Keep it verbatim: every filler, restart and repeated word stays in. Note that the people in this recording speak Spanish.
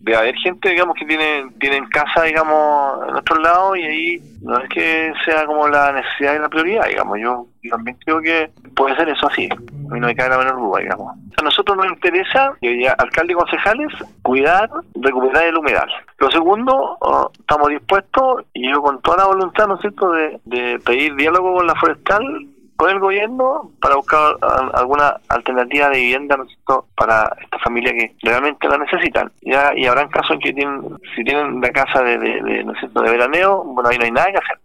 debe haber gente, digamos, que tiene, tienen casa, digamos, en otros lados, y ahí no es que sea como la necesidad y la prioridad, digamos. Yo, yo también creo que puede ser eso así. A mí no me cae la menor duda, digamos. A nosotros nos interesa, que ya alcalde y concejales, cuidar, recuperar el humedal. Lo segundo, uh, estamos dispuestos, y yo con toda la voluntad, ¿no es cierto?, de, de pedir diálogo con la forestal, con el gobierno, para buscar a, alguna alternativa de vivienda, ¿no es cierto?, para esta familia que realmente la necesitan. Ya, y habrán casos en que tienen, si tienen la casa de, de, de, ¿no es cierto?, de veraneo, bueno, ahí no hay nada que hacer.